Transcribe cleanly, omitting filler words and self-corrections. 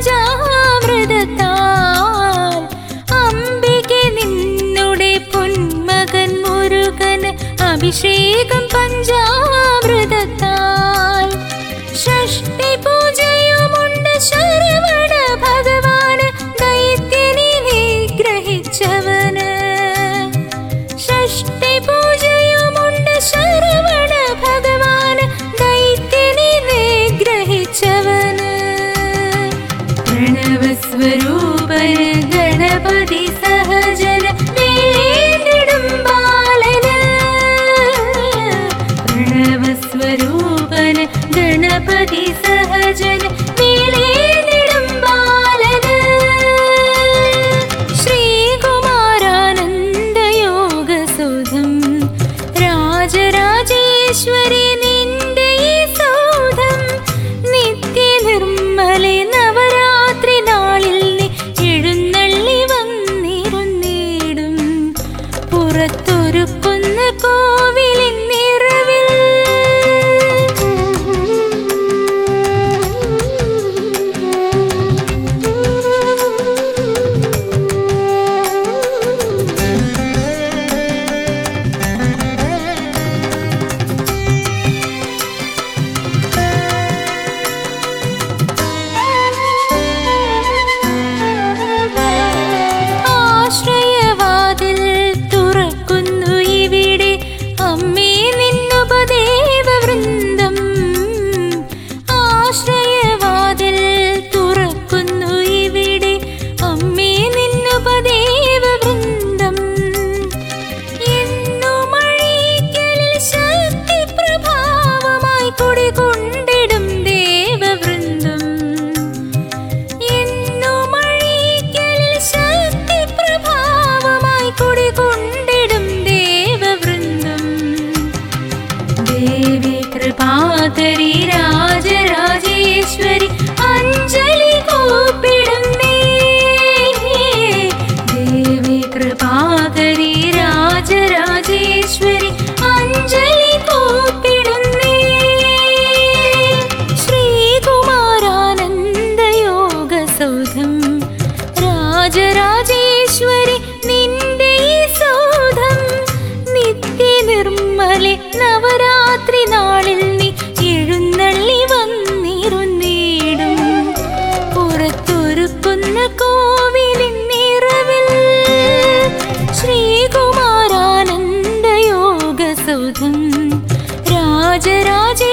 പഞ്ചാമൃതത്താൽ അംബികെ നിന്നുടെ പൊന്മകൻ മുരുകന് അഭിഷേകം പഞ്ചാമൃതത്താൽ ഷഷ്ടി പൂജയുമുണ്ട് ശരവണ ഭഗവാന് ദൈത്യനെ നിഗ്രഹിച്ചവന് ഷഷ്ടി പൂജയുമുണ്ട് ശരവണ ഭഗവാന് ദൈത്യനെ നിഗ്രഹിച്ചവന് പ്രണവസ്വരൂപന് ഗണപതി സഹജന വേണ്ടിടും ബാലന് പ്രണവസ്വരൂപന് ഗണപതി സഹജന വേണ്ടിടും ബാലന് ശ്രീകുമാരാനന്ദയോഗസുധം രാജരാജേശ്വരി നിന്റെ ഈ സൗധം നിത്യനിർമ്മലെ നവരാത്രി നാളിൽ നീ എഴുന്നള്ളി വന്നിരുന്നിടും പുറത്തൊരുക്കുന്ന കോവിലിൻ നിറവിൽ ആശ്രയവാതിൽ തുറക്കുന്നു ഇവിടെ അമ്മേ നിന്നുപദേവവൃന്ദം ആശ്രയവാതിൽ തുറക്കുന്നു ഇവിടെ അമ്മേ നിന്നുപദേവവൃന്ദം എന്നുമഴീക്കലിൽ ശക്തിപ്രഭാവമായി കുടികൊണ്ടിടും ദേവവൃന്ദം എന്നുമഴീക്കലിൽ ശക്തിപ്രഭാവമായി കുടികൊണ്ടിടും ദേവവൃന്ദം ദേവി കൃപാകരി രാജരാജേശ്വരി അഞ്ജലി കൂപ്പിടുന്നേ ദേവി കൃപാകരി രാജരാജേശ്വരി അഞ്ജലി കൂപ്പിടുന്നേ ശ്രീകുമാരാനന്ദയോഗസൗധം രാജരാജേശ്വരി നിന്റെ ഈ സൗധം നിത്യനിർമ്മലെ നവരാത്രി നാളിൽ നീ എഴുന്നള്ളി വന്നിരുന്നിടും പുറത്തൊരുക്കുന്ന കോവിലിൻ നിറവിൽ ശ്രീകുമാരാനന്ദയോഗസൗധം രാജരാജ